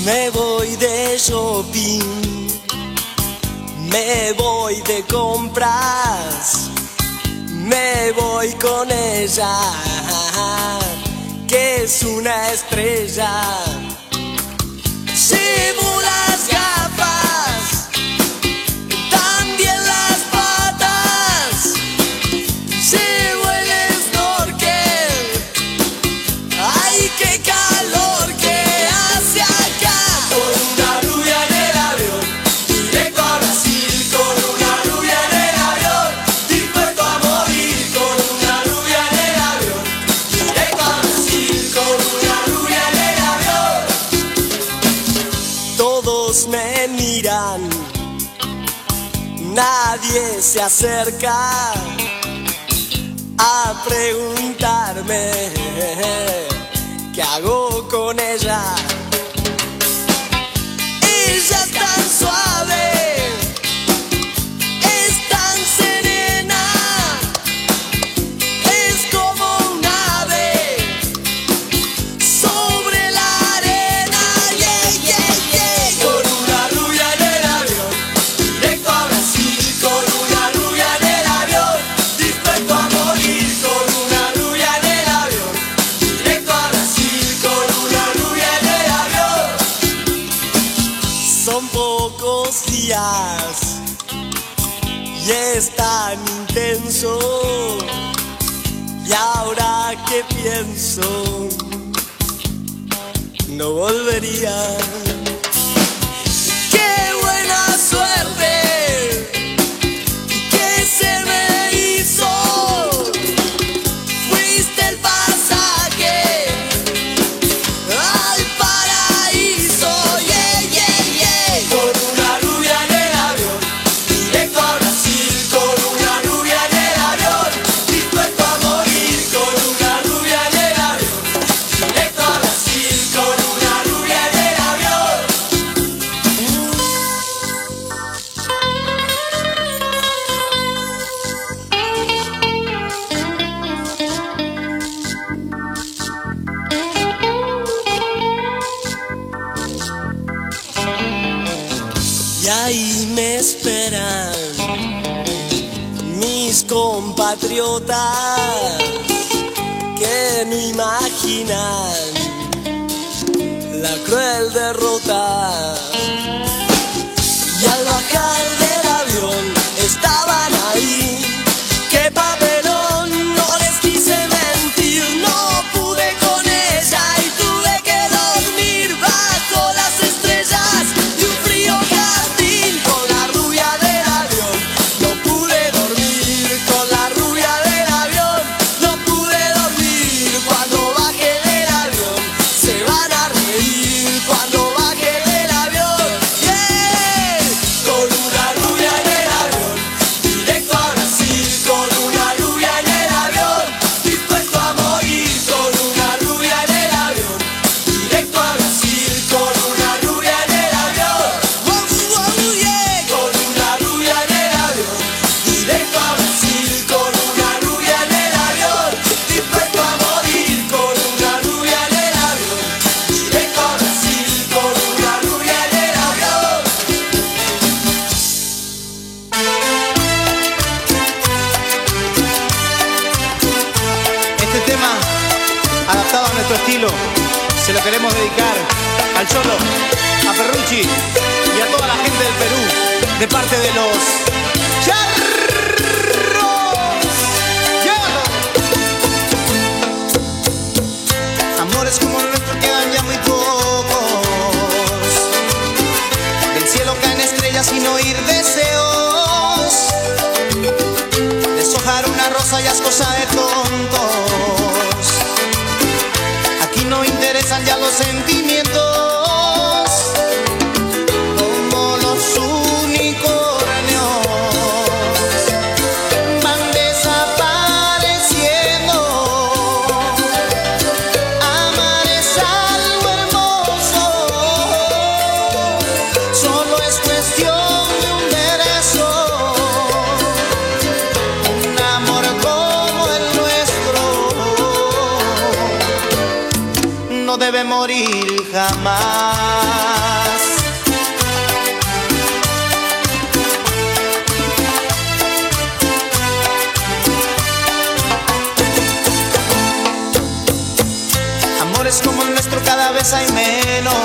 Me voy de shopping, me voy de compras, me voy con ella, que es una estrella. Llevo las gafas, también las patas, llevo el snorkel. ¡Ay, qué calor que hace acá! Con una rubia en el avión, directo a Brasil. Con una rubia en el avión, dispuesto a morir. Con una rubia en el avión, directo a Brasil. Con una rubia en el avión. Todos me miran, nadie se acerca a preguntarme qué hago con ella. Ella es tan suave, es tan serena, es como un ave sobre la arena. Yeah, yeah, yeah. Con una rubia en el avión, directo a Brasil. Con una rubia en el avión, dispuesto a morir. Con una rubia en el avión, directo a Brasil. Con una rubia en el avión. Son pocos días y es tan intenso. Y ahora que pienso, no volvería. ¡Qué buena suerte que se me hizo! Fuiste el pasaje al paraíso. Yeah, yeah, yeah. Con una rubia en el avión, directo a Brasil. Con una rubia en el avión, dispuesto a morir. Con una rubia en el avión, directo a Brasil. Con una rubia en el avión. Y ahí me esperan mis compatriotas que no imaginan la cruel derrota. Y al bajar del avión estaban ahí. ¡Qué papelón! No les quise mentir, no pude con ella y tuve que dormir bajo las estrellas de un frío jardín. Con la rubia del avión no pude dormir. Con la rubia del avión no pude dormir. Cuando baje del avión se van a reír. Cuando baje del avión, yeah. Con una rubia en el avión, directo a Brasil. Con una rubia en el avión, dispuesto a morir. Con una rubia en el avión, directo a Brasil. Con una rubia en el avión, wow, wow, yeah. Con una rubia en el avión, directo a Brasil. Con una rubia en el avión, dispuesto a morir. Con una rubia en el avión, directo a Brasil. Con una rubia en el avión. Este tema, adaptado a nuestro estilo, se lo queremos dedicar al Cholo, a Ferrucci y a toda la gente del Perú, de parte de los Charros. ¡Ya! Amores como el nuestro quedan ya muy pocos. Del cielo caen estrellas sin oír deseos. Deshojar una rosa ya es cosa de tontos. Aquí no interesan ya los sentimientos. Como los unicornios van desapareciendo. Amar es algo hermoso, solo es cuestión de un beso. Un amor como el nuestro no debe morir jamás. vez hay menos.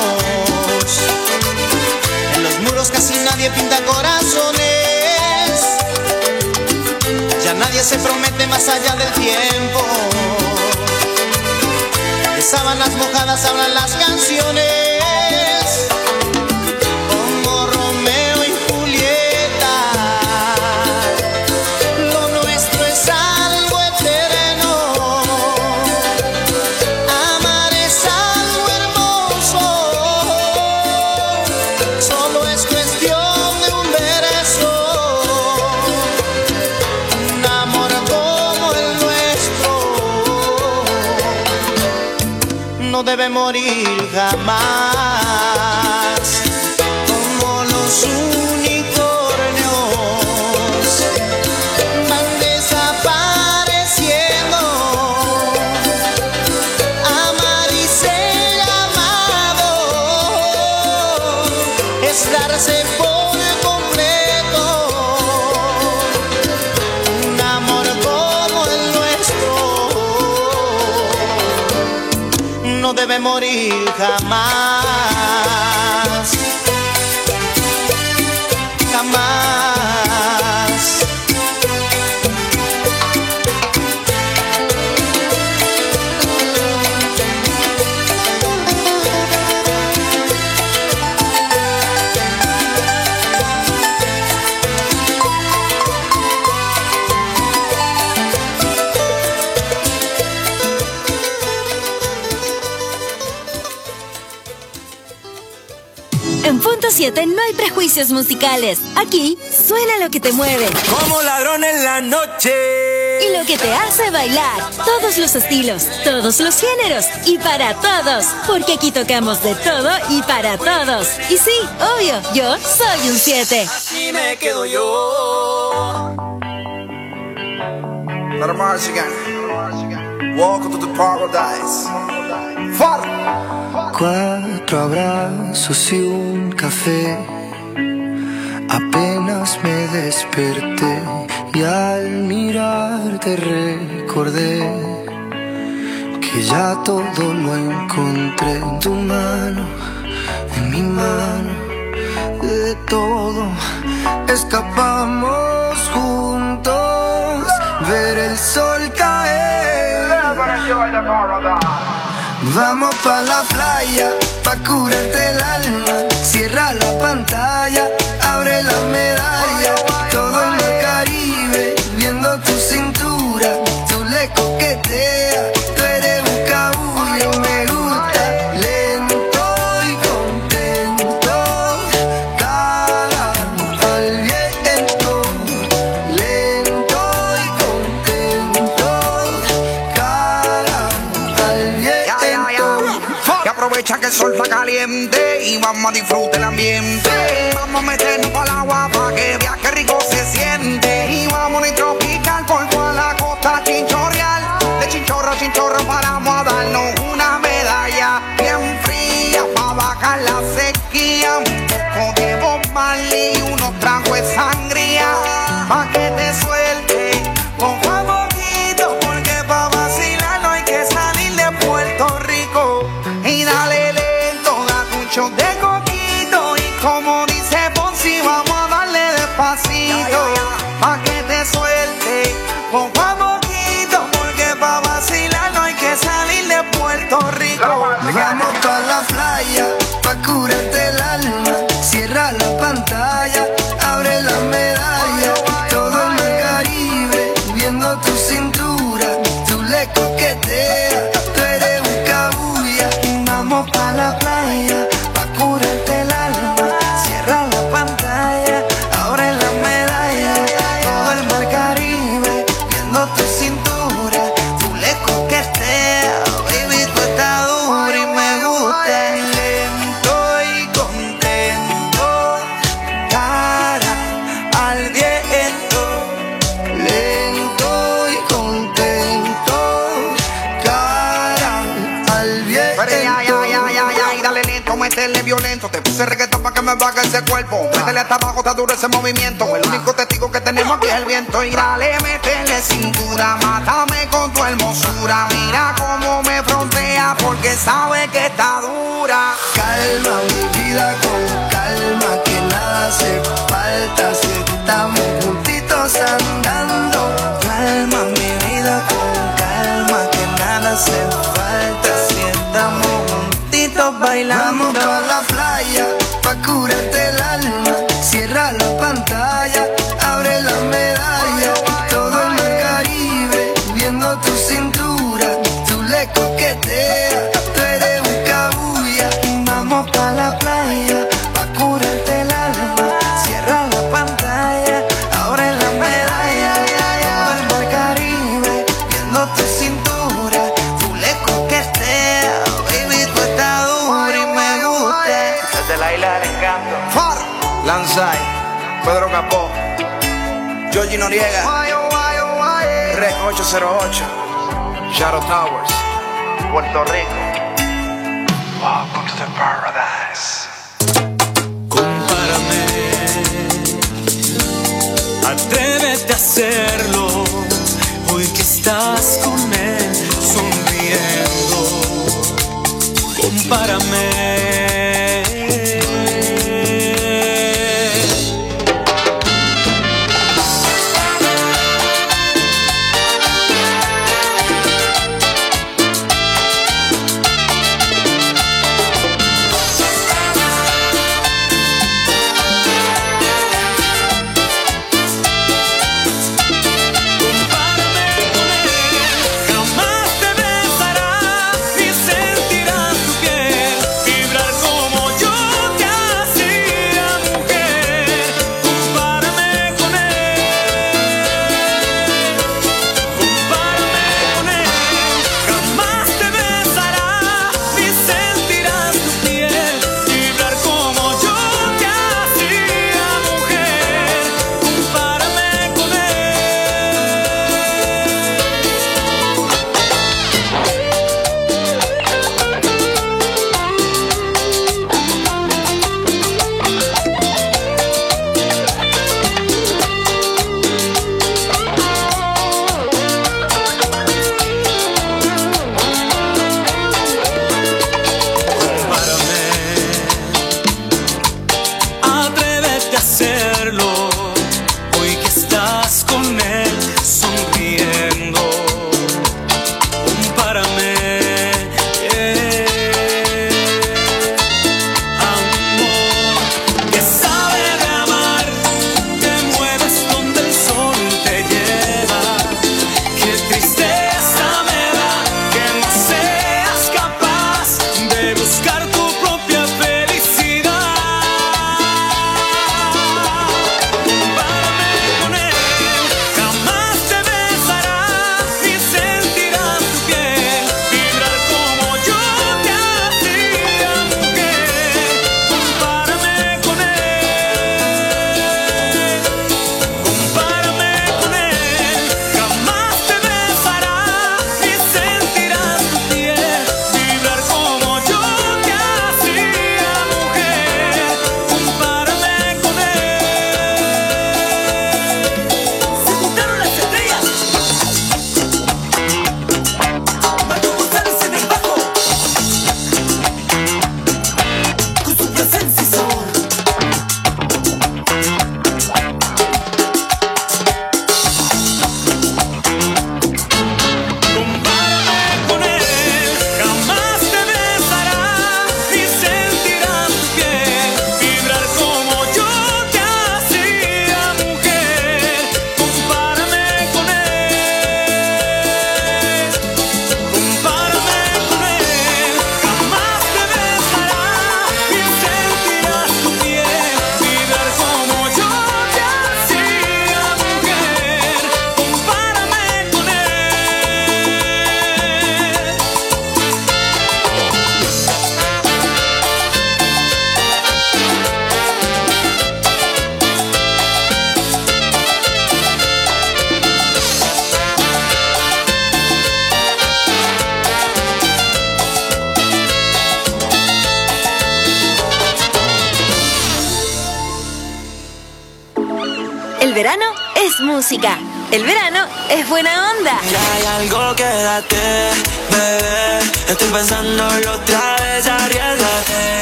En los muros casi nadie pinta corazones. Ya nadie se promete más allá del tiempo. De sábanas mojadas hablan las canciones. Como Romeo y Julieta, lo nuestro es algo eterno. Amar es algo hermoso. Solo es cuestión de un verso. Un amor como el nuestro no debe morir jamás. Como los unicornios van desapareciendo. Amar y ser amado es darse por completo. Un amor como el nuestro no debe morir jamás, jamás. En Punto 7 no hay prejuicios musicales. Aquí suena lo que te mueve. Como ladrón en la noche. Y lo que te hace bailar. Todos los estilos, todos los géneros y para todos. Porque aquí tocamos de todo y para todos. Y sí, obvio, yo soy un 7. Así me quedo yo. Let 'em march again. Welcome to the paradise. Far. 4 abrazos y un café. Apenas me desperté y al mirarte recordé que ya todo lo encontré en tu mano, en mi mano. De todo escapamos juntos, ver el sol caer. Vamos pa' la playa, pa' curarte el alma. Cierra la pantalla, abre la medalla. Todo el mar Caribe, viendo tu cintura. Tú le coqueteas, tú eres un cabullo. Me gusta, lento y contento. Cara al viento, lento y contento. Cara al viento. Que aprovecha que el sol está caliente y vamos a disfrutar el ambiente. Vamos a meternos para el agua para que veas qué rico se siente. Y vamos a tropical por toda la costa chinchorreal. De chinchorro a chinchorro paramos a darnos una medalla bien fría para bajar la sequía. Un poco de Bob Marley y unos tragos de sangría pa' que te suelte con Juan Boquito, porque pa' vacilar no hay que salir de Puerto Rico. Y dale lento, date un shot de coquito. Y como dice Ponzi, vamos a darle despacito pa' que te suelte con Juan Boquito, porque pa' vacilar no hay que salir de Puerto Rico. Vamos pa' la playa, pa' curarte el alma. Cierra la pantalla, abre la medalla. Todo el mar Caribe, viendo tu cintura. Tú le coqueteas, tú eres un cabulla. Vamos pa' la playa, pa' curarte el alma. Cierra la pantalla, abre la medalla. Todo el mar Caribe, viendo tu cintura. Tú le coqueteas, baby, tú estás dura y me gusta. Lento y contento, cara al viento. Lento y contento, cara al viento. Y dale lento, métele violento. Te puse reggaetón pa' que me baje ese cuerpo. Métele hasta abajo, está duro ese movimiento. El único testigo que tenemos aquí es el viento. Y dale, métele cintura, mátame con tu hermosura. Mira cómo me frontea porque sabe que está duro. medalla pa' curarte el alma. Cierra la pantalla, abre la medalla. Todo el mar Caribe, viendo tu cintura. Full coquetea, baby, tú estás dura y me gusta. Desde la isla del encanto. Lanzai, Pedro Capó, Georgie Noriega, Rec 808, Shadow Towers, Puerto Rico. Welcome to the paradise. Compárame, atrévete a hacerlo, hoy que estás con él sonriendo. Compárame. El verano es música. El verano es buena onda. Ya hay algo, quédate, bebé. Estoy pensándolo otra vez, arriesgate.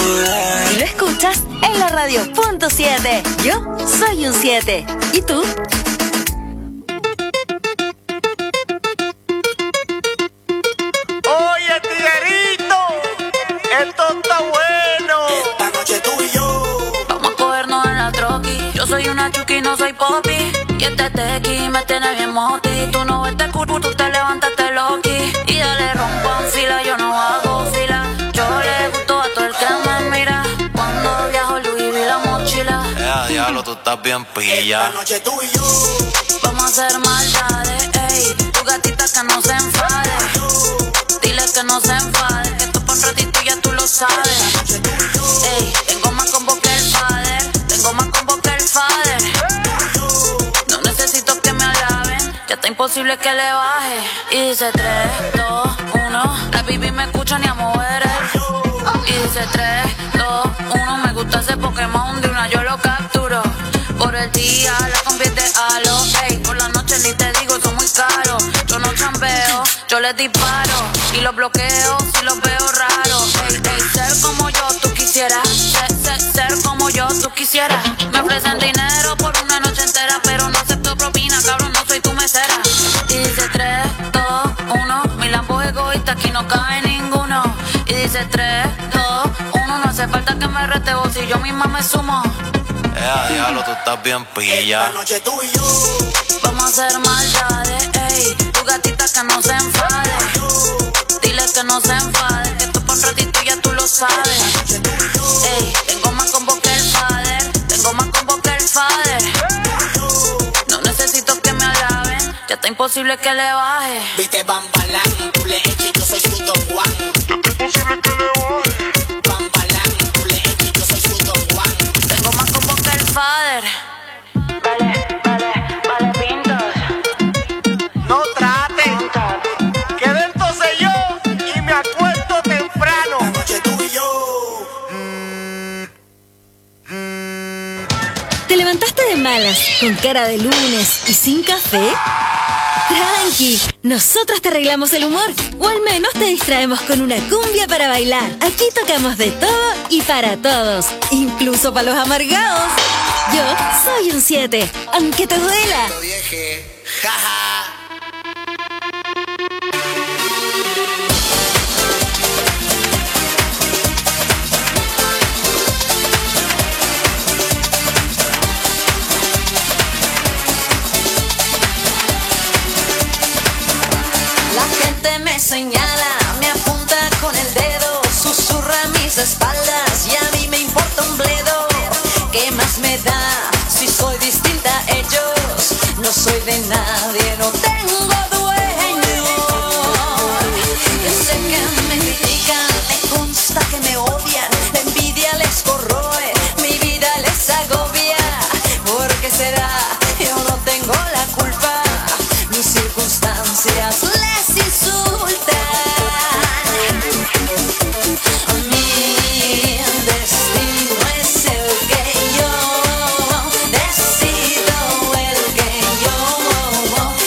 Y lo escuchas en la radio punto 7. Yo soy un 7. ¿Y tú? Oye, tiguerito, esto está bueno. Esta noche tú y yo vamos a cogernos en la troqui. Yo soy una chuki, no soy popi. Y este tequi me tiene bien moti. Tú no ves este curvo, tú te levantaste loqui. Y dale rompan fila, yo no hago fila. Yo le gusto a todo el que me mira. tú estás bien pilla. Esta noche tú y yo Vamos a hacer maldades, ey. Tu gatita que no se enfade. Dile que no se enfade, que esto pa' un ratito ya tú lo sabes. Ey, tengo más combo que el father. Tengo más combo que el father. No necesito que me alaben, ya está imposible que le baje. Y dice 3, 2, 1. La baby me escucha ni a mover él. Y dice 3, 2, 1. Me gusta ese Pokémon, de una yo lo capturo. Por el día la convierte a lo, ey. Por la noche ni te digo, son muy caros. Yo no chambeo, yo les disparo y los bloqueo si los veo raros. Ey, ey, ser como yo tú quisieras, ser como yo tú quisieras. Me ofrecen dinero por una noche entera, pero no acepto propina, cabrón, no soy tu mesera. Y dice 3, 2, 1. Mi Lambo es egoísta, aquí no cabe ninguno. Y dice 3, 2, 1. No hace falta que me rete vos, si yo misma me sumo. Diablo, tú estás bien pilla. Esta noche tú y yo Vamos a hacer maldades, ey. Tu gatita que no se enfade. Dile que no se enfade, que esto pa' un ratito ya tú lo sabes. Ey, tengo más combo que el father. Tengo más combo que el father. No necesito que me alaben, ya está imposible que le baje. viste Bambalán, tú le echas y yo soy su Don Juan. Bambalán, tú le echas y yo soy su Don Juan. Tengo más combo que el father. Vale, pintos. No traten, que dentro sé yo y me acuesto temprano. Esta noche tú y yo ¿Te levantaste de malas, con cara de lunes y sin café? Tranqui, nosotros te arreglamos el humor, o al menos te distraemos con una cumbia para bailar. Aquí tocamos de todo y para todos, incluso para los amargados. Yo soy un 7, aunque te duela. lo dije, jaja. La gente me señala, me apunta con el dedo, susurra a mis espaldas y a mí me importa un bledo. ¿Qué más me da si soy distinta a ellos? No soy de nadie, no tengo dueño. Yo sé que me critican, me consta que me odian, la envidia les corroe, mi vida les agobia. ¿Por qué será? Yo no tengo la culpa, mis circunstancias les insultan. Mi destino es el que yo decido, el que yo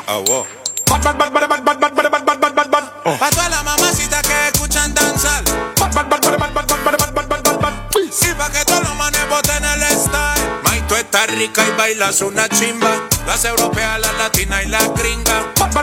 Pa' todas las mamacitas que escuchan danzar. Y pa' que todos los manes boten el style. May, tú estás rica y bailas una chimba. Las europeas, las latinas y las gringas.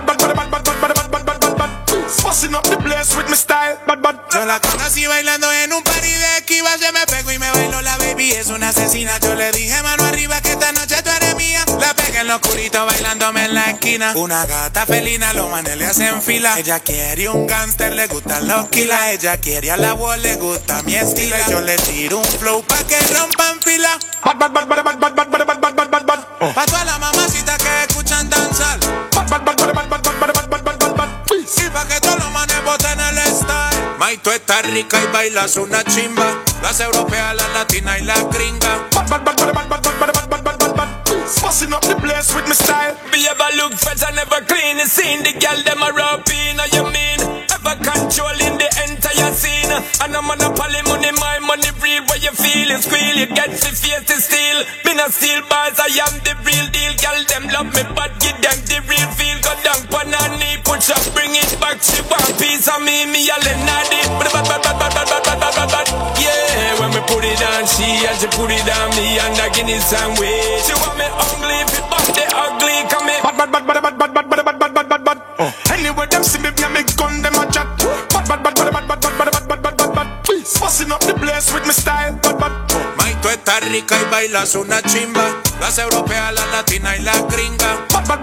Busting up the place with my style. Yo la conocí bailando en un party de esquivas. Yo me pego y me bailo, la baby es una asesina. Yo le dije mano arriba que esta noche tú eres mía. La pegué en lo oscurito bailándome en la esquina. Una gata felina, los manes le hacen fila. Ella quiere un gangster, le gustan los kilas. Ella quiere a la wall, le gusta mi estilo. Yo le tiro un flow pa' que rompan fila. Pa' todas las mamacitas que escuchan danzar. Y pa' que todos los manes boten el style. May, tú estás rica y bailas una chimba. Las europeas, las latinas y las gringas. Busting up the place with my style. Be ever look fresh and never clean. You seen the girl them a rapping, or you mean? Ever controlling the entire scene. And I'm on a poly money, my money real. Where you feel it, squeal, you get the face to steal. Been a steel bars, I am the real deal. Girl them love me, but give them the real feel. Go down, pan her knee, push up, bring it back. She want piece of me a Lenadi. Yeah, when me put it on she and she put it on me and I give it some way. She want me ugly, if it but the ugly come in. Anyway, them see me, me gun, them a chat. Busting up the place with my style. May, tú estás rica y bailas una chimba. Las europeas, las latinas y las gringas.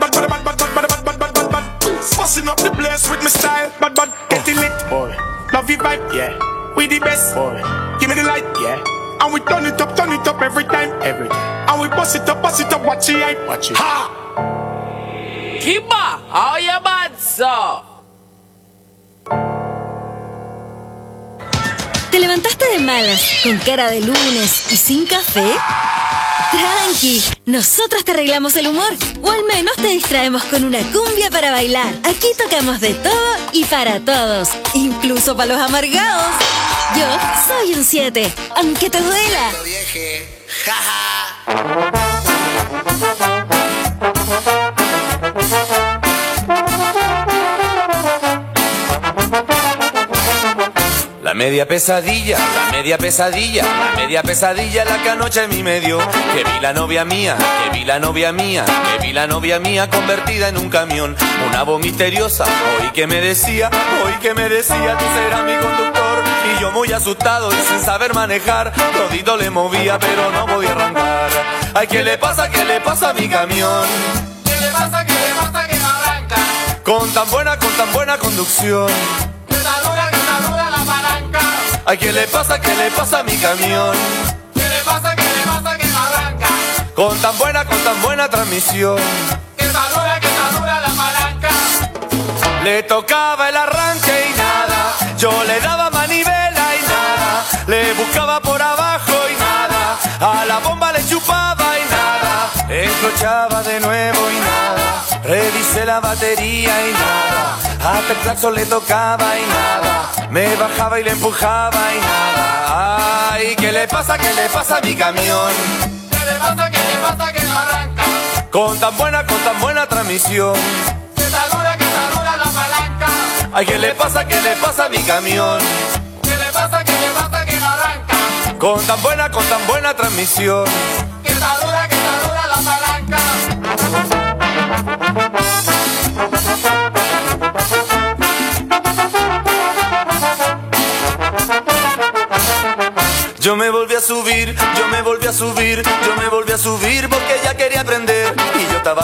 Busting up the place with my style. Getting lit, boy. Love you vibe, yeah. We the best, boy. Give me the light, yeah. And we turn it up every time. And we bust it up, watch it hype. Watch it. Ha! Kiba, how you bad, so? ¿Te levantaste de malas, con cara de lunes y sin café? Tranqui, nosotros te arreglamos el humor, o al menos te distraemos con una cumbia para bailar. Aquí tocamos de todo y para todos, incluso para los amargados. Yo soy un 7, aunque te duela. Lo dije, jaja. La media pesadilla, la media pesadilla, la media pesadilla la que anoche en mi medio. Que vi la novia mía, que vi la novia mía, que vi la novia mía convertida en un camión. Una voz misteriosa, hoy que me decía, tú serás mi conductor. Y yo muy asustado y sin saber manejar, todito le movía pero no podía arrancar. Ay, ¿qué le pasa a mi camión? ¿Qué le pasa que no arranca? Con tan buena conducción. La palanca. Ay, ¿qué le pasa a mi camión? ¿Qué le pasa que no arranca? Con tan buena transmisión. Que saluda la palanca. Le tocaba el arranque y nada. Yo le daba manivela y nada. Le buscaba por abajo y nada. A la bomba le chupaba y nada. Encrochaba de nuevo y nada. Revisé la batería y nada. Hasta el claxon le tocaba y nada. Me bajaba y le empujaba y nada. Ay, ¿qué le pasa a mi camión? ¿Qué le pasa que no arranca? Con tan buena transmisión. Que saluda la palanca. Ay, ¿qué le pasa a mi camión? ¿Qué le pasa que no arranca? Con tan buena transmisión. Que saluda la palanca. Yo me volví a subir porque ella quería aprender. Y yo estaba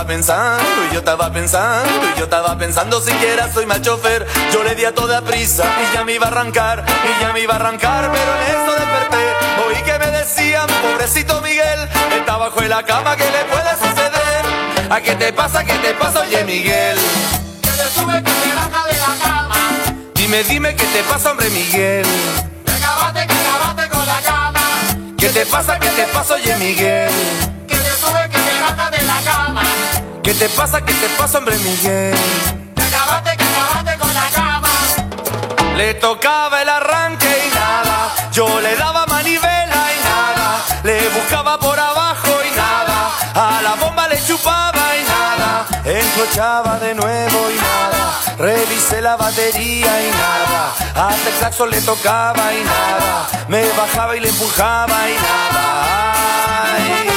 pensando siquiera soy mal chofer. Yo le di a toda prisa y ya me iba a arrancar, pero en eso desperté. Oí que me decían, pobrecito Miguel, está bajo en la cama, ¿qué le puede suceder? ¿A qué te pasa, oye Miguel? Que te sube, que te baja de la cama. Dime, ¿qué te pasa, hombre Miguel? Que acabaste con la cama. ¿Qué te pasa, oye Miguel? Que te sube, que te baja de la cama. ¿Qué te pasa, hombre Miguel? Que acabaste con la cama. Le tocaba el arranque y nada. Yo le daba manivela y nada. Le buscaba por abajo y nada. A la bomba le chupaba y nada. enclochaba de nuevo y nada. Revisé la batería y nada. Hasta el saxo le tocaba y nada. Me bajaba y le empujaba y nada. Ay.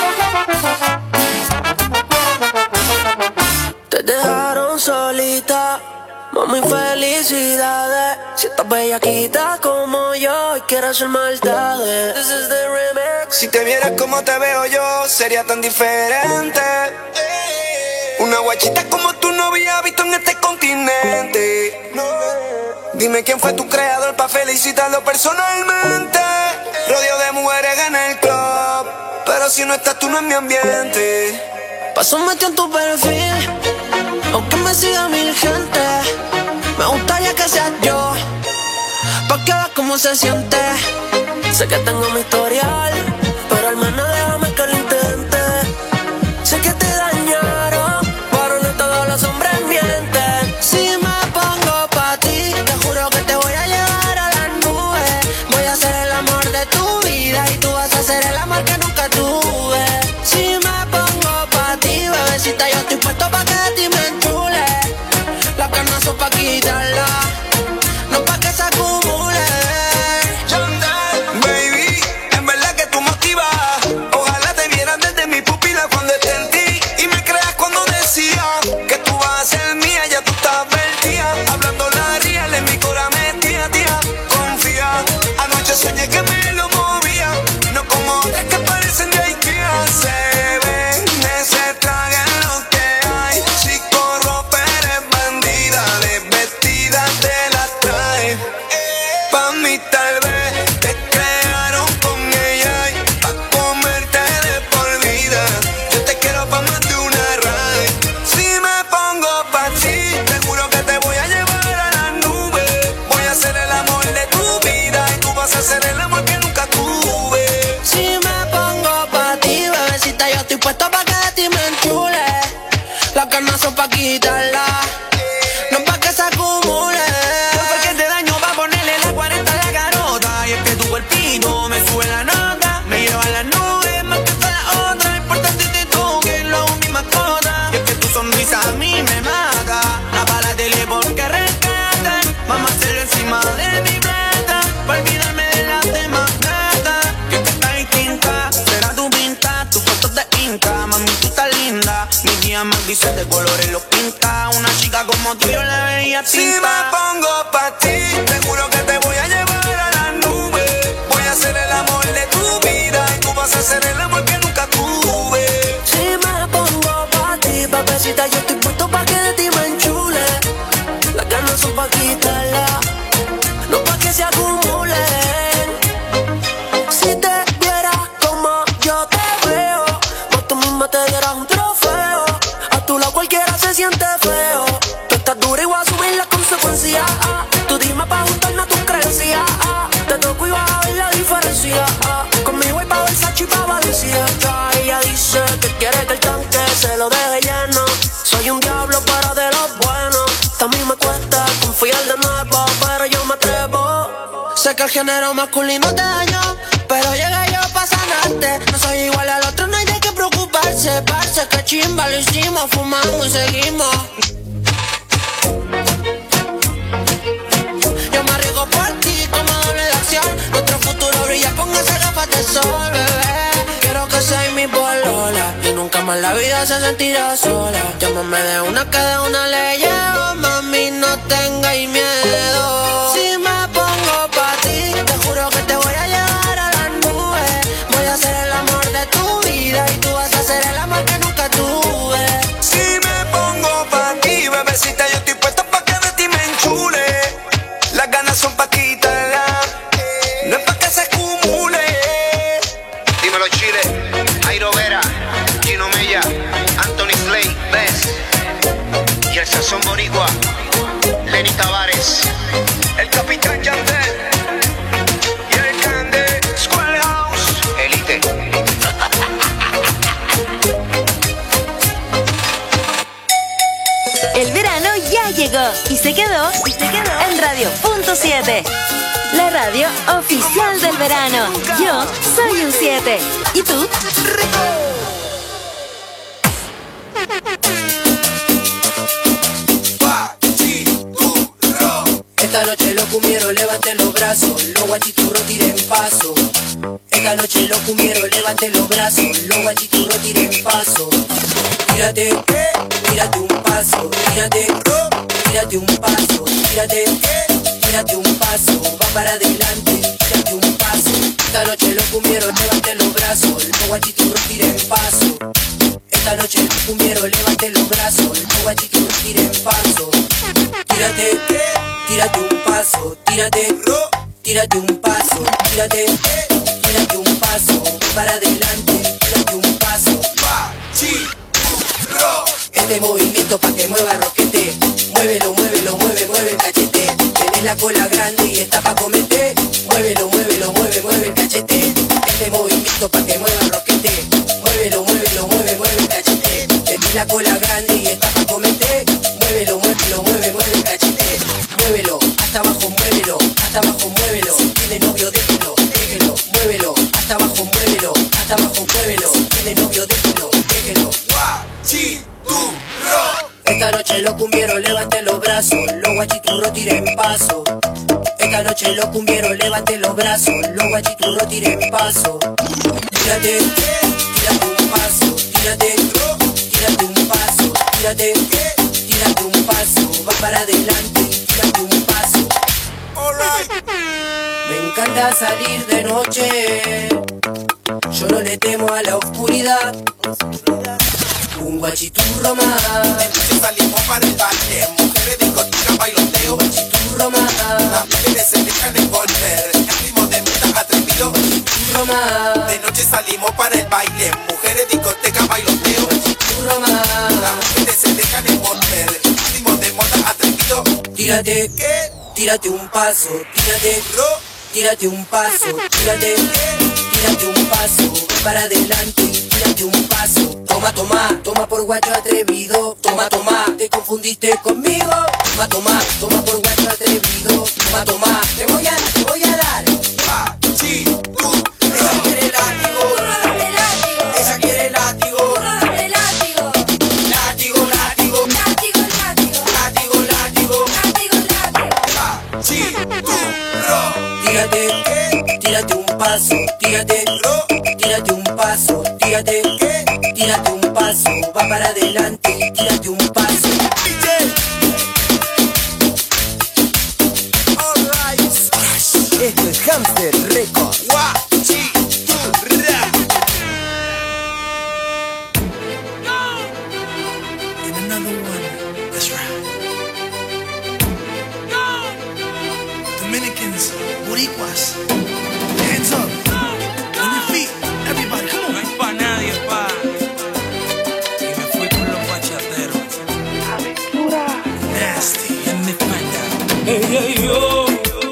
Te dejaron solita, mami, felicidades. Si estás bellaquita como yo y quieres hacer maldades, this is the remix. Si te vieras como te veo yo, sería tan diferente. Una guachita como tú no había visto en este continente. Dime quién fue tu creador pa' felicitarlo personalmente. Rodeo de mujeres en el club, pero si no estás tú no es mi ambiente. Paso metido en tu perfil, aunque me siga mil gente. Me gustaría que seas yo, pa' que veas cómo se siente. Sé que tengo mi historial, pero al menos déjame que lo intente. Sé que te dañaron, pero no todos los hombres mienten. Si me pongo pa' ti, te juro que te voy a llevar a las nubes. Voy a ser el amor de tu vida y tú vas a ser el amor que nunca tuve. Si me pongo pa' ti, bebecita, yo estoy puesto pa' que de ti me enchule. Las ganas son pa' quitarla, no pa' que se acumule. Baby, en verdad que tú motivas. Ojalá te vieran desde mi pupila cuando esté en ti. Y me creas cuando decía que tú vas a ser mía, ya tú estás perdida. Hablando la real en mi cora metía, tía. Confía, anoche soñé que me lo movía. No como otras que parecen de Ikea. Se ven, se tragan lo que hay. Si corro, pero eres bandida. Desvestida te la trae. Pa' mí tal vez te crearon con ella y pa' comerte de por vida. Yo te quiero pa' más de una raíz. Si me pongo pa' ti, te juro que te voy a llevar a la nube. Voy a ser el amor de tu vida y tú vas a ser el amor que nunca tuve. Si me pongo pa' ti, bebecita, yo estoy puesto pa' que de ti me enchule. Las ganas son pa' quitarla, no pa' que se acumule. Porque te daño pa' ponerle la 40 a la garota. Y es que tu cuerpito me sube la nota, me lleva a las nubes más que todas las otras. Importante tú que lo mi mascota. Y es que tu sonrisa a mí me mata. Apáratele porque rescata. Vamos a hacerlo encima de mi plata, pa' olvidarme de las demás gatas. Que estás distinta, será tu pinta, tus fotos de Inca. Mami, tú estás linda, mi guía más dice de colores los pinta. Una chica como tú yo la veía tinta. Si me pongo pa' ti, te juro que te voy a llevar a la nube. Voy a ser el amor de tu vida y tú vas a ser el amor que nunca tuve. Si me pongo pa' ti, bebecita, yo estoy puesto pa' que de ti me enchule. Las ganas son pa' quitarla, no pa' que se acumulen. Si te vieras como yo te veo, vos tú misma te dieras un trofeo. A tu lado cualquiera se siente feo. Tú estás dura y voy a asumir las consecuencias. Tú dime pa' juntarnos a tus creencias. Te toco y vas a ver la diferencia. Conmigo hay pa' Versace y pa' Valencia. Ella dice que quiere que el tanque se lo deje lleno. Soy un diablo pero de los buenos. A mí me cuesta confiar de nuevo, pero yo me atrevo. Sé que el género masculino te dañó, pero llegué yo pa' sanarte. No soy igual al otro, no hay de qué preocuparse. Parce, que chimba, lo hicimos, fumamos y seguimos. Yo me arriesgo por ti como doble de acción. Nuestro futuro brilla con esas gafas de sol, bebé. Quiero que seas mi polola y nunca más la vida se sentirá sola. Llámame de una que de una le llevo, mami, no tengáis miedo. Si me pongo pa' ti, te juro que te voy a llevar a las nubes. Voy a ser el amor de tu vida y tú vas a ser el amor que nunca tuve. Si me pongo pa' ti, bebecita, yo estoy puesto pa' que de ti me enchule. Las ganas son pa' quitarla, no es pa' que se acumule. Dímelo Chile, Jairo Vera, Gino Mella, Anthony Slay, Bess y el sazón boricua, Lenny Tavares, El Capitán Yandel y el Cande Schoolhouse Elite. El verano ya llegó y se quedó en Radio.7, la radio oficial del verano. Yo soy un 7. ¿Y tú? Esta noche los cumbieros levanten los brazos, los guachiturros tiren paso. Esta noche los cumbieros levanten los brazos, los guachiturros tiren paso. Tírate un paso, tírate un paso, tírate un paso, va para adelante, tírate un paso. Esta noche los cumbieros levanten los brazos, los guachiturros tiren paso. Esta noche los cumbieros levanten los brazos, los guachiturros tiren paso. Tírate un paso, tírate un paso, tírate un paso, para adelante, tírate un paso. Este movimiento pa' que mueva roquete, muévelo, muévelo, mueve el cachete. Tenés la cola grande y está pa' comerte, muévelo, mueve el cachete. Este movimiento pa' que mueva roquete, muévelo, mueve el cachete. Tenés la cola grande y está pa' comerte, muévelo, mueve el cachete. Muévelo, hasta abajo, muévelo, si tiene novio déjelo, muévelo, hasta abajo, muévelo, si tiene novio déjelo. Esta noche los cumbieros levanten los brazos, los guachiturros tiren paso. Esta noche los cumbieros levanten los brazos, los guachiturros tiren paso. Tírate un paso, tírate un paso, tírate un paso, va para adelante, tírate un paso. Me encanta salir de noche, yo no le temo a la oscuridad. Un guachiturro más. Entonces salimos para el baile, mujeres discoteca, bailoteo. Guachiturro más. Las mujeres se dejan envolver, el ritmo de moda atrevido. Guachiturro más. De noche salimos para el baile, mujeres discoteca, bailoteo. Guachiturro más. Las mujeres se dejan envolver, el ritmo de moda atrevido. Tírate un paso, tírate un paso, tírate un paso, para adelante, tírate un paso. Toma por guacho atrevido, toma, te confundiste conmigo. Toma por guacho atrevido, toma, te voy a dar. Ella quiere látigo, ella quiere látigo, Tírate un paso, tírate un paso, tírate un paso, va para adelante, tírate un paso. Esto es Hamster Records. And another one, that's right. Dominicans, Boricuas, hands up, on your feet, everybody, come on. No hay pa' nadie, pa. Y me fui con los bachateros. Aventura. Nasty. En mi espalda. Ella y yo,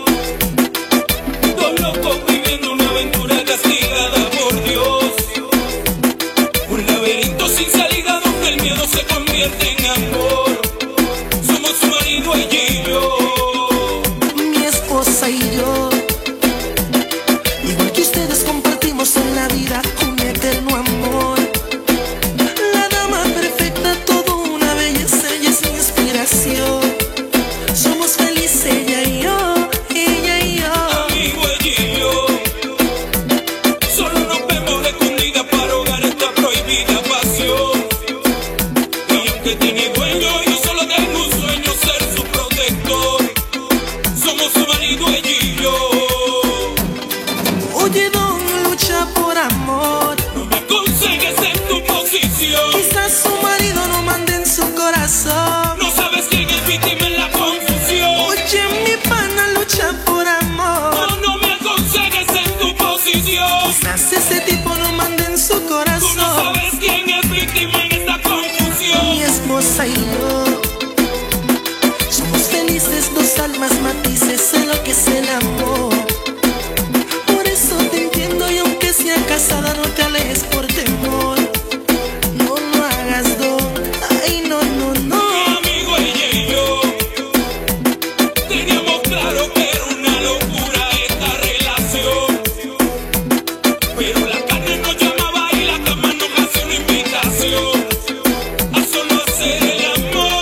dos locos viviendo una aventura castigada por Dios. Un laberinto sin salida donde el miedo se convierte en amor. Somos su marido, ella y yo. Mi esposa y yo, igual que ustedes compartimos en la vida un eterno amor. La dama perfecta, todo una belleza, ella es mi inspiración. Somos felices ella y yo, ella y yo. Amigo, ella y yo, solo nos vemos escondidas para ahogar esta prohibida pasión. Y aunque tiene dueño, yo solo tengo un sueño, ser su protector. Somos su marido, ella y yo. Oye, don, lucha por amor. No me aconsejes en tu posición. Quizás su marido no mande en su corazón. No sabes quién es víctima en la confusión. Oye, mi pana lucha por amor. No me aconsejes en tu posición. Quizás ese tipo no mande en su corazón. Tú no sabes quién es víctima en esta confusión. Mi esposa y yo somos felices, dos almas matices en lo que es el amor. Por eso te entiendo y aunque sea casada no te alejes por temor. No lo hagas, don. Ay, no. Amigo, ella y yo teníamos claro que era una locura esta relación. Pero la carne nos llamaba y la cama nos hacía una invitación a solo hacer el amor.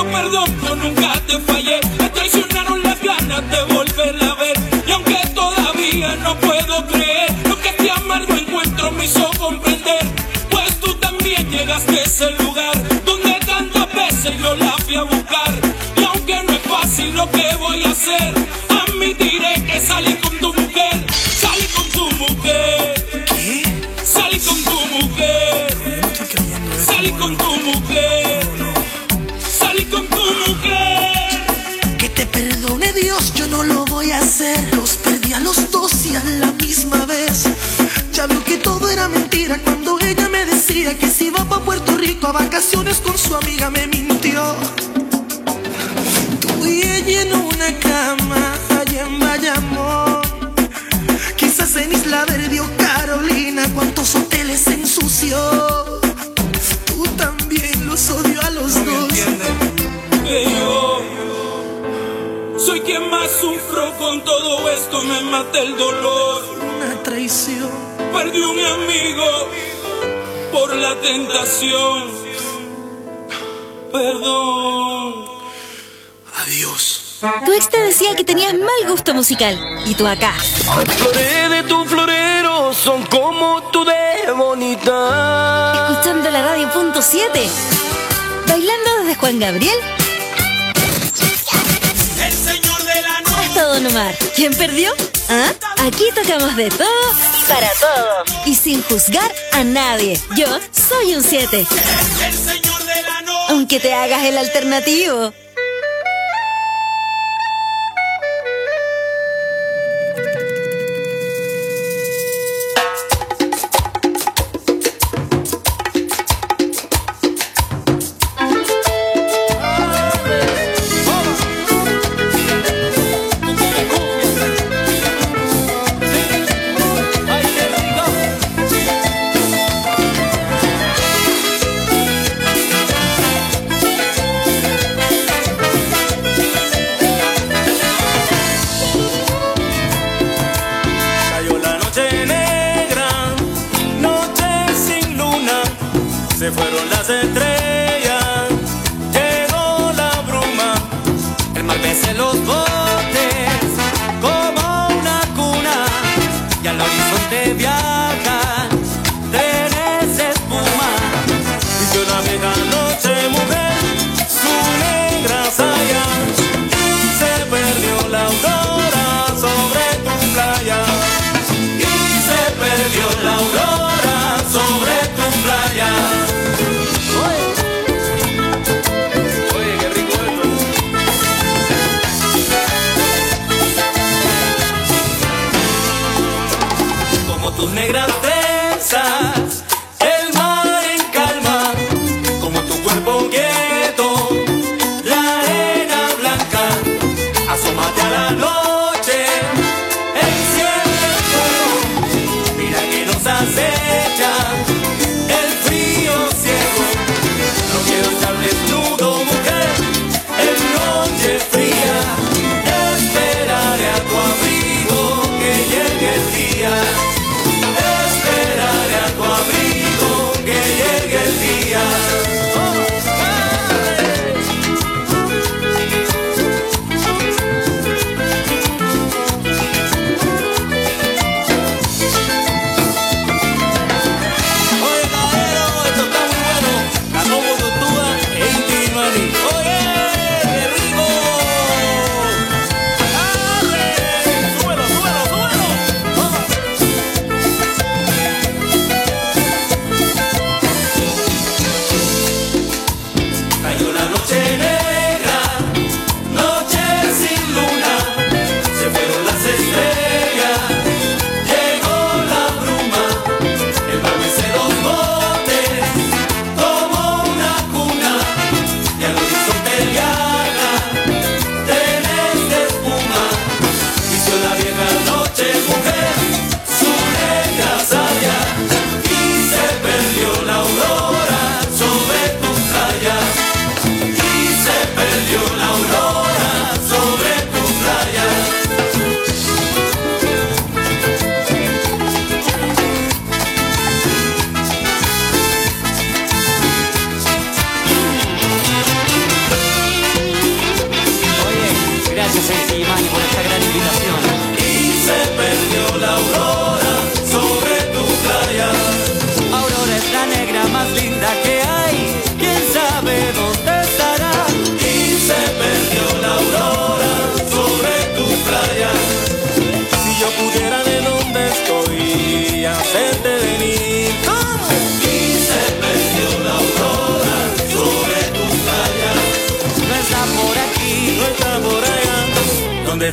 perdono, nunca te fallé. Me traicionaron las ganas de volverla a ver. Y aunque todavía no puedo creer lo que este amargo encuentro me hizo comprender, pues tú también llegaste a ese lugar donde tantas veces yo la fui a buscar. Y aunque no es fácil lo que voy a hacer, admitiré que salí con tu mujer. Salí con tu mujer. ¿Qué? Salí con tu mujer. No estoy creyendo eso. Salí con tu mujer. Salí con tu mujer. Que te perdone Dios, yo no lo voy a hacer. Los perdí a los dos y a la misma vez. Ya veo que todo era mentira cuando ella me decía que si iba pa' Puerto Rico a vacaciones con su amiga, me mintió. Tú y ella en una cama allá en Bayamón, quizás en Isla Verde o Carolina, cuántos hoteles se ensució. Tú también los odio a los dos. Que yo soy quien más sufro con todo esto, me mata el dolor. Una traición. Perdí un amigo por la tentación. Perdón. Adiós. Tu ex te decía que tenías mal gusto musical. Y tú acá. Flores de tu florero son como tú de bonita. Escuchando la radio punto 7. Bailando desde Juan Gabriel El señor de la noche. hasta Don Omar. ¿Quién perdió? ¿Ah? Aquí tocamos de todo y para todos. Y sin juzgar a nadie. Yo soy un 7. El señor de la noche. Aunque te hagas el alternativo. Se fueron las estrellas, llegó la bruma, el mar besa los botes como una cuna, y al horizonte viajan trenes de espuma. Y yo la vieja noche, mujer, su negra saya, y se perdió la aurora sobre tu playa, y se perdió la aurora sobre tu playa. Tus negras trenzas, el mar en calma, como tu cuerpo quieto, la arena blanca. Asómate a la noche, enciende el fuego, mira que nos acecha el frío ciego. No quiero estar desnudo, mujer, en noche fría. Esperaré a tu abrigo que llegue el día. Esperaré a tu abrigo que llegue el día. Oye, caballero, esto está muy bueno. La como tortuga e Inti Mani. Oye, qué rico. ¡Dale! Súbelo, súbelo, súbelo.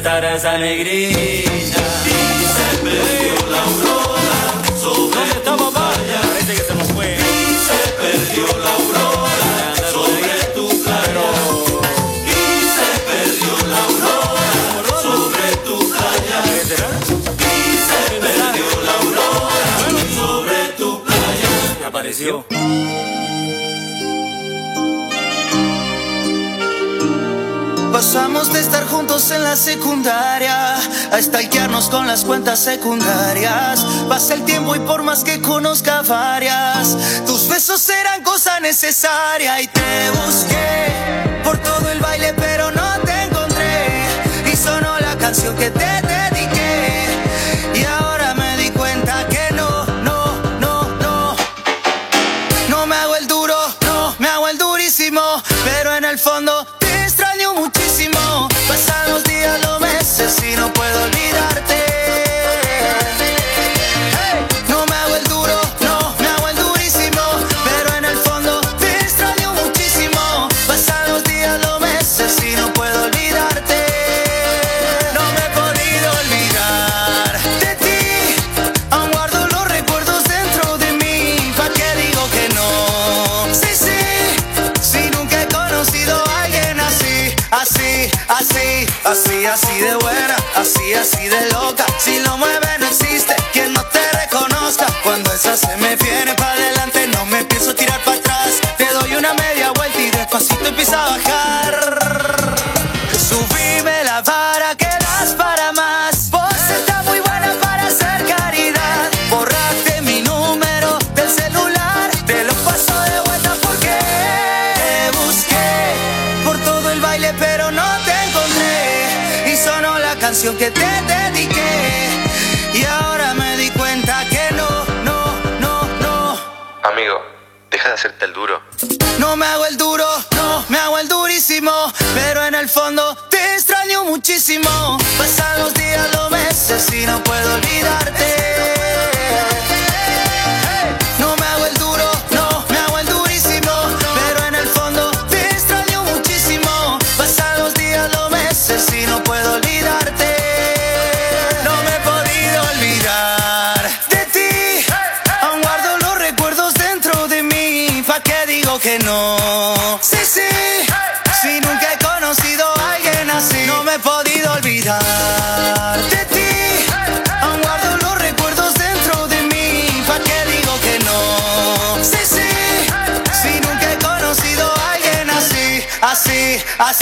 estará esa negrita. Y se perdió la aurora sobre tu playa. Parece que se nos fue. Y se perdió la aurora sobre tu playa. Y se perdió la aurora sobre tu playa. Y se perdió la aurora sobre tu playa. Apareció. Pasamos de estar juntos en la secundaria a stalkearnos con las cuentas secundarias. Pasa el tiempo y por más que conozca varias, tus besos eran cosa necesaria. Y te busqué por todo el baile pero no te encontré. Y sonó la canción que te dediqué. Y ahora me di cuenta que no me hago el duro, no me hago el durísimo, pero en el fondo te extraño muchísimo. Pasan los días, los meses y no puedo olvidarte. No me hago el duro, no me hago el durísimo, pero en el fondo te extraño muchísimo. Pasan los días, los meses y no puedo olvidarte. No me he podido olvidar de ti, aún guardo los recuerdos dentro de mí. ¿Pa' qué digo que no? Sí, si nunca he conocido a alguien así, así de buena, así de loca. Si lo mueve no existe quien no te reconozca. Cuando esa se me viene pa' adelante no me pienso tirar pa' atrás. Te doy una media vuelta y despacito empieza a bajar. Subime la vara que das para más. Vos estás muy buena para hacer caridad. Borraste mi número del celular, te lo paso de vuelta porque te busqué por todo el baile pero no te encontré. Y sonó la canción que te dediqué. Y ahora me di cuenta que no. Amigo, deja de hacerte el duro. No me hago el duro, no me hago el durísimo, pero en el fondo te extraño muchísimo. Pasan los días, los meses y no puedo olvidarte. No me hago el duro, no me hago el durísimo, pero en el fondo te extraño muchísimo. Pasan los días, los meses y no puedo olvidarte. No me he podido olvidar de ti, aún guardo los recuerdos dentro de mí. ¿Pa' qué digo que no? Sí, si nunca he conocido a alguien así. No me he podido olvidar de ti, aún guardo los recuerdos dentro de mí. ¿Pa' qué digo que no? Sí, si nunca he conocido a alguien así.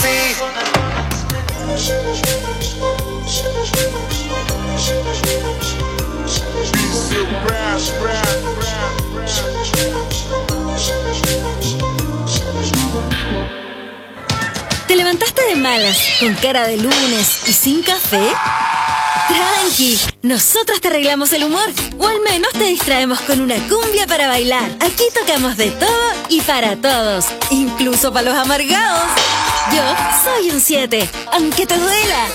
¿Te levantaste de malas, con cara de lunes y sin café? Tranqui, nosotros te arreglamos el humor, o al menos te distraemos con una cumbia para bailar. Aquí tocamos de todo y para todos, incluso para los amargados. Yo soy un 7, aunque te duela.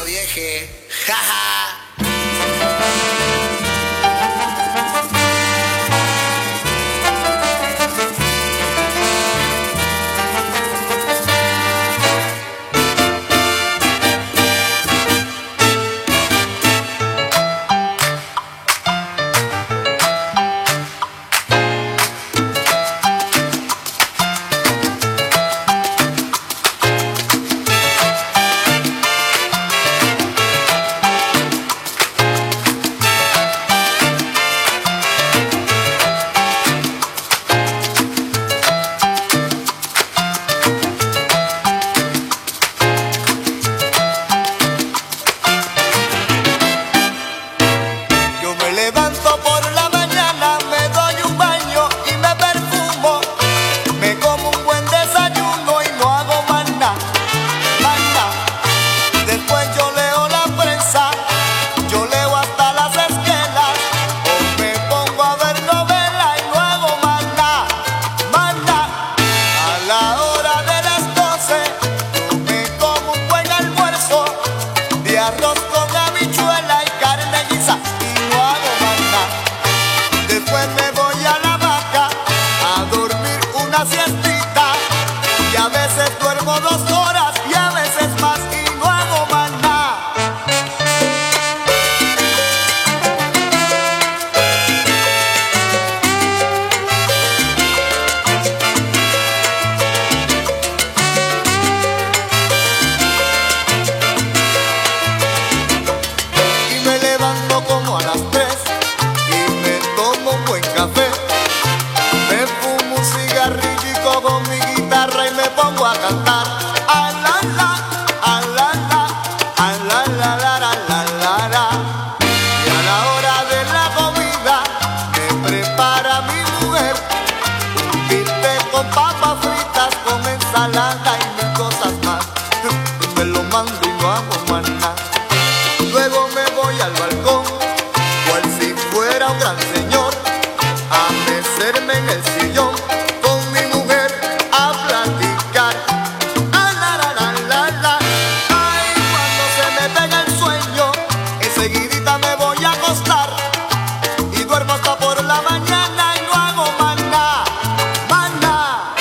fuera un gran señor a mecerme en el sillón con mi mujer a platicar. Ah, la, la, la, la, la. Ay, cuando se me pega el sueño, enseguidita me voy a acostar y duermo hasta por la mañana y no hago más nada, más nada.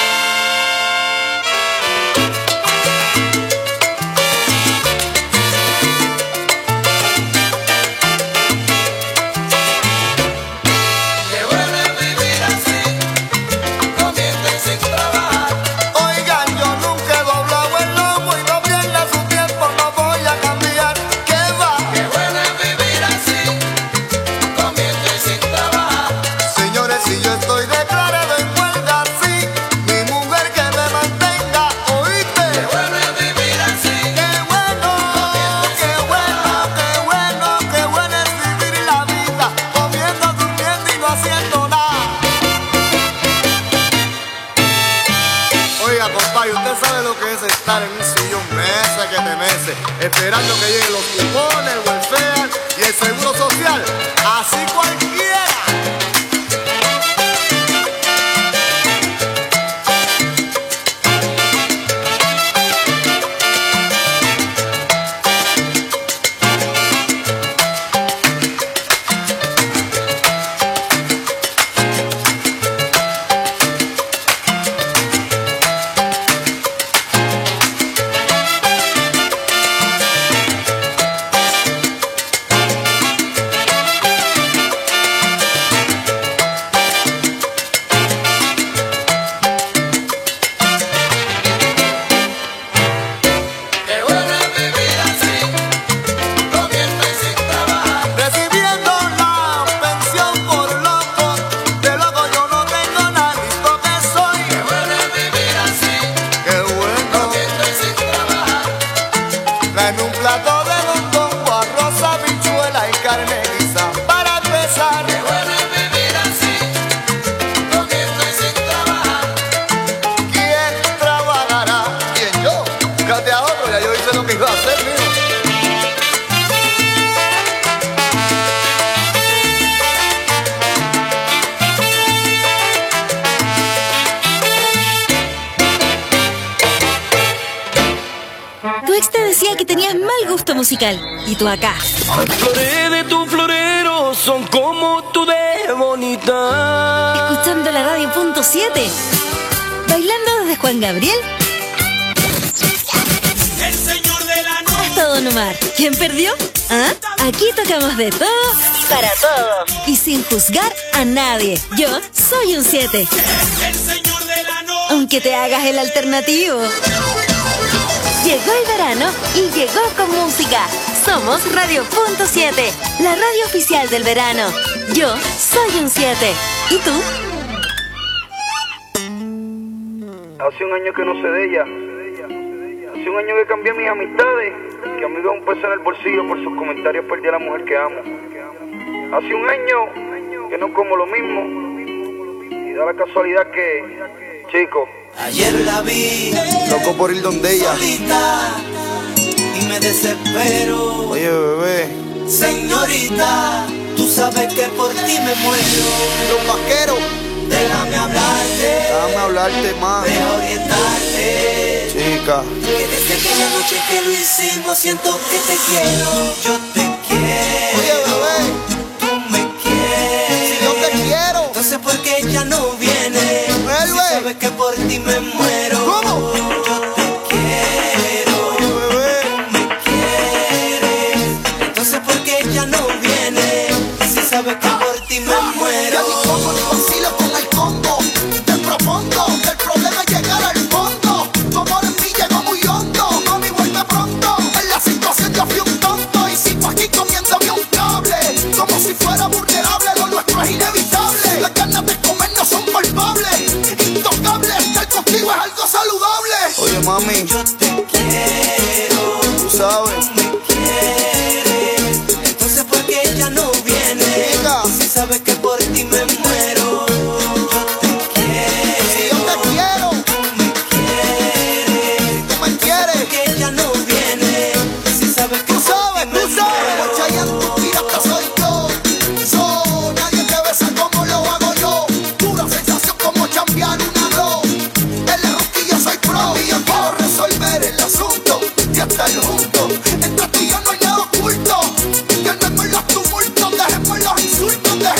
Qué bueno es vivir así, comiendo y sin trabajar. Oigan, yo nunca he doblado el lomo y no pierda su tiempo, no voy a cambiar. ¿Qué va? Qué bueno es vivir así, comiendo y sin trabajar. Señores, si yo estoy declarado en huelga, sí, mi mujer que me mantenga, ¿oíste? Qué bueno es vivir así, Qué bueno, qué bueno, qué bueno, qué bueno es vivir la vida, comiendo, durmiendo y no haciendo nada. Oiga, compadre, usted sabe lo que es estar en un sillón meses que te meses, esperando que lleguen los cupones, el welfare y el seguro social. Así cualquiera. qué bueno es vivir así, comiendo y sin trabajar. Recibiendo la pensión por loco, de loco yo no tengo nada, listo que soy. Qué bueno es vivir así, Qué bueno. comiendo y sin trabajar. Tráeme un plato de mondongo, arroz, habichuela y carne guisa para empezar. Qué bueno es vivir así, comiendo y sin trabajar. ¿Quién trabajará? ¿Quién? Yo. Fíjate a otro, ya yo hice lo que iba a hacer, mijo. Tu ex te decía que tenías mal gusto musical. Y tú acá, Las flores de tu florero son como tú de bonita. escuchando la radio punto 7. Bailando desde Juan Gabriel El señor de la noche. hasta Don Omar. ¿Quién perdió? ¿Ah? Aquí tocamos de todo para todos. Y sin juzgar a nadie. Yo soy un 7. El señor de la noche. Aunque te hagas el alternativo. Llegó el verano y llegó con música. Somos Radio Punto 7, la radio oficial del verano. Yo soy un 7. ¿Y tú? Hace un año que no sé de ella. Hace un año que cambié mis amistades. Que a mí veo un peso en el bolsillo por sus comentarios perdí a la mujer que amo. Hace un año que no como lo mismo. Y da la casualidad que, chico, Ayer la vi loco por ir donde ella. solita y me desespero. Oye, bebé, Señorita, tú sabes que por ti me muero. los vaqueros, Déjame hablarte, déjame hablarte más. deja orientarte. Chica, Que desde aquella noche que lo hicimos siento que te quiero. Yo te quiero. oye, bebé, Tú me quieres. si yo te quiero. Entonces ¿por qué ella no viene? Vuelve. Si sabes que por ti me muero. ¿Cómo? Yo te quiero. Oye, bebé, Me quieres. Entonces ¿por qué ella no viene? Si sabes que por ti me muero. ya ni como ni vacilo con el combo. Te propongo que el problema es llegar al fondo. Tu amor en mí llegó muy hondo. Mami, vuelve pronto. En la situación yo fui un tonto. Y sigo aquí comiéndome un cable. Como si fuera vulnerable, lo nuestro es inevitable. Las ganas de comer no son culpables. Intocable, estar contigo es algo saludable. Oye, mami, Yo te quiero. tú sabes. Me quieres. Entonces ¿por qué ella no viene? Chica. Si sabes que por ti me muero. Yo te Si yo quiero. te quiero, Me quieres. tú me quieres. Que ella no viene. Si sabes que Tú sabes, por ti me tú sabes. muero. Chayanne, tu pirata soy yo. Nadie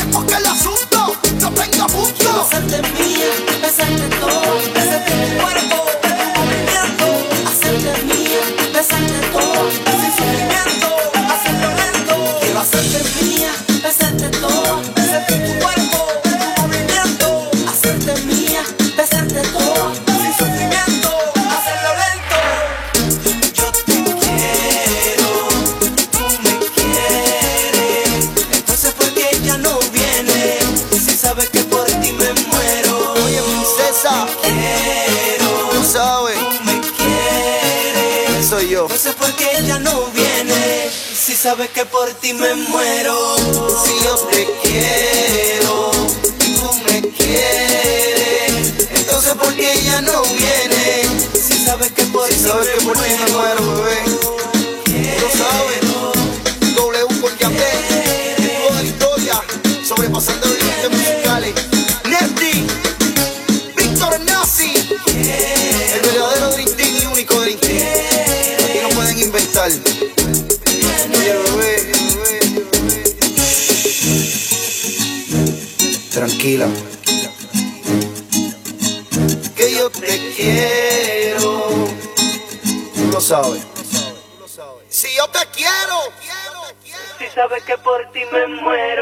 porque el asunto no tenga punto. Quiero hacerte mía, besarte todo, besarte tu cuerpo, tu movimiento. Hacerte mía, besarte todo, sin sufrimiento, hacerlo lento. Quiero hacerte mía, besarte todo, besarte tu cuerpo, tu movimiento. Hacerte mía, besarte todo, sin sufrimiento, hacerlo lento. Yo te quiero, tú me quieres, entonces ¿por qué ella no viene? Si sabes que por ti me muero. Oye, princesa, Quiero, tú sabes, tú me quieres, soy yo. entonces ¿por qué ella no viene? Si sabes que por ti me muero. Si yo te quiero, tú me quieres, entonces ¿por qué ella no viene? Si sabes que por Si ti sabes que por ti me muero, bebé. Tú sabes, W con Yandel, toda la historia, sobrepasando los límites musicales. Nefty, Víctor Nazi, el verdadero Dream Team y único Dream Team. Aquí no pueden inventar. Oye, bebé, tranquila, que yo te quiero, tú lo sabes. Si yo te quiero, Si sabes que por ti me muero.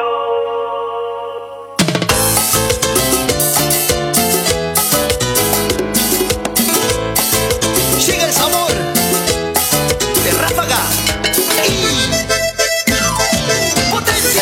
llega el sabor de Ráfaga y Potencia.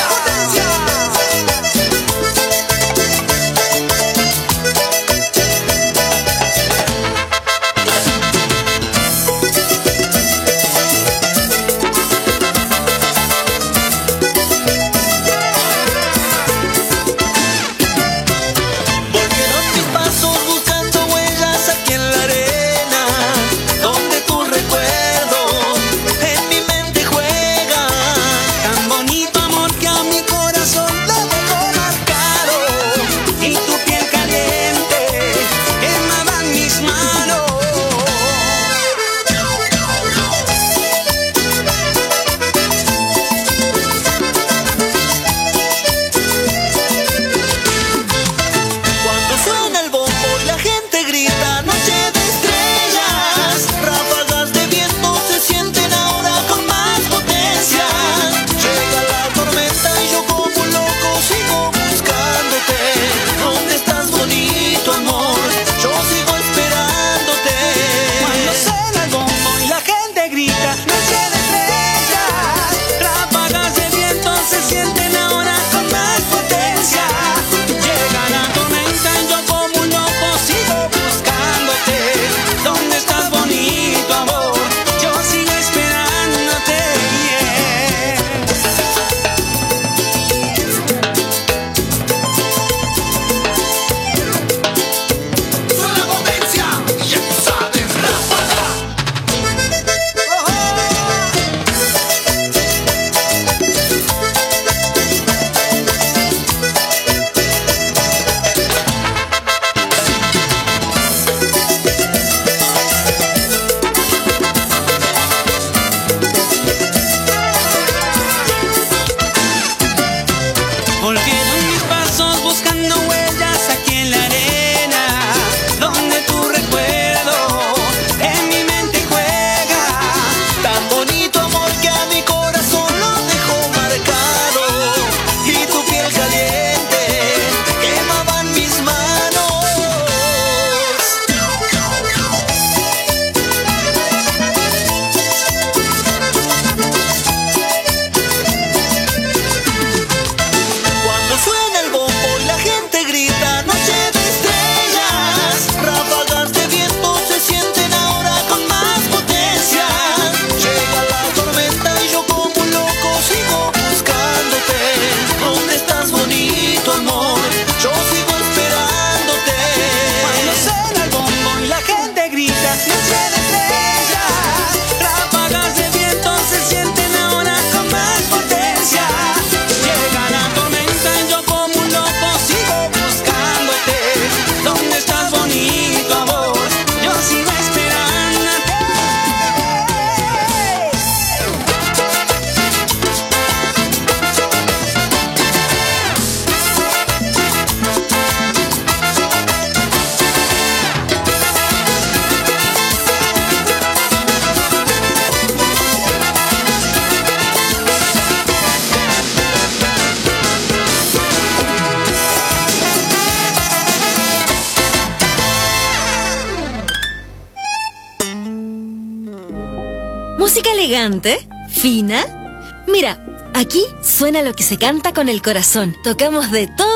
Música elegante, fina. Mira, aquí suena lo que se canta con el corazón. Tocamos de todo